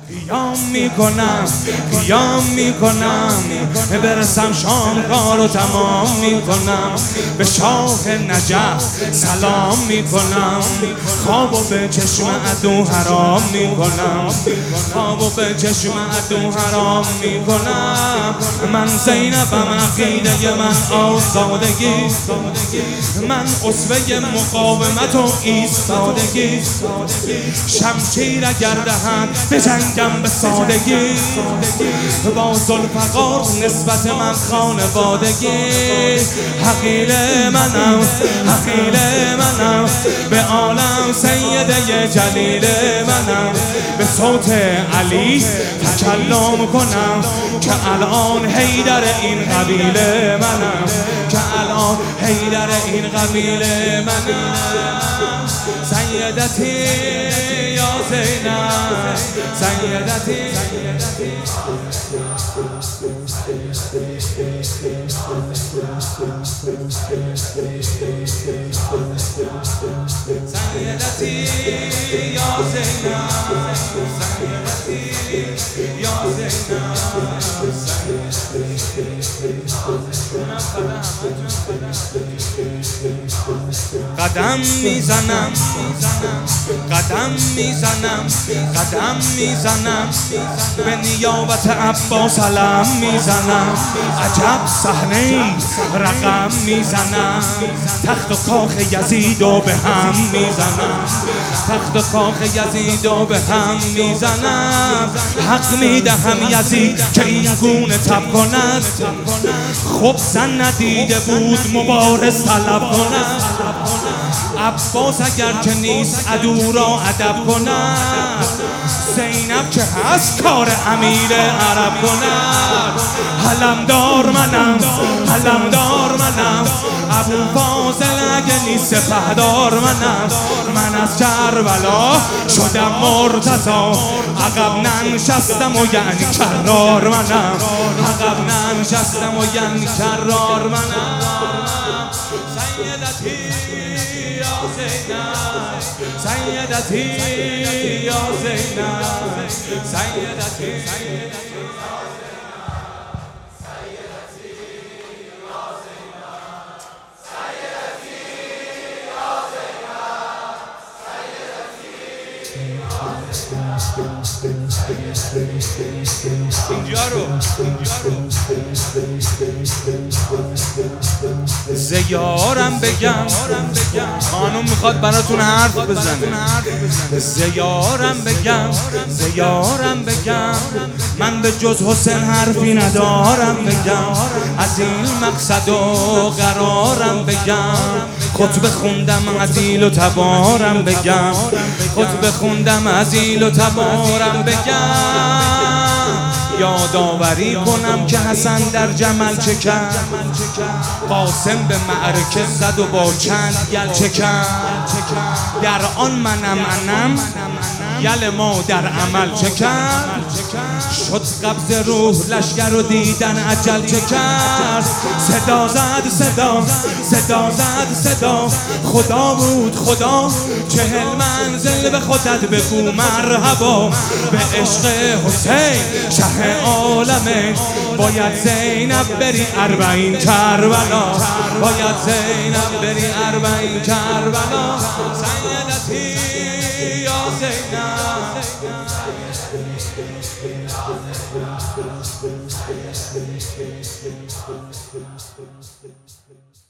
قیام میکنم برسم شام کارو تمام میکنم، به شاه نجف سلام میکنم، خوابو به چشم عدو حرام میکنم، خوابو به چشم عدو حرام میکنم. من زینبم عقیده من آزادگی، من اسوه مقاومت و ایستادگی، شمشیر اگر دهند به جنگم به سادگی، با ذوالفقار نسبت من خانوادگی. حقیل منم به عالم سیده جلیل منم، به صوت علی تکلم کنم که الان حیدر این قبیله منم، که الان حیدر این قبیله منم. سیدتی یا زینب، سیدتی سیدتی یا زینب، سیدتی یا زینب. قدم میزنم به نیابت عباس علم میزنم، عجب صحنه رقم میزنم، تخت و کاخ یزیدو به هم میزنم، تخت و کاخ یزیدو به هم میزنم. حق میدهم یزید که این گونه تب کند، خب زن ندیده بود مبارز طلب کند. عباس اگر که نیست عدو را ادب کند، زینب که هست کار امیر عرب کند. علمدار منم ابو فاضل اگه نیست سپهدار منم، من از کربلا شدم مرتضی، عقب ننشستم و یعنی کرار منم، عقب ننشستم و یعنی کرار منم. سیدتی یا زینب، سیدتی یا زینب، سیدتی اینجا رو زیارم بگم، خانم میخواد براتون حرف بزنه. زیارم بگم من به جز حسین حرفی ندارم بگم، از این مقصد و قرارم بگم. خطبه خوندم عزیل و تبارم بگم، خطبه خوندم عزیل و تبارم بگم. یادآوری کنم که حسن در جمل چه کرد، قاسم به معرکه زد و با چند گل چه کرد. در آن منم یل ما در عمل چه کرد، شد قبض روح لشگر و دیدن اجل چه کرد. صدا زد خدا بود خدا، 40 منزل به خودت بگو مرحبا. به عشق حسین شه عالمه، باید زینب بری 40 کربلا، باید زینب بری 40 کربلا. سیدتی یا زینب.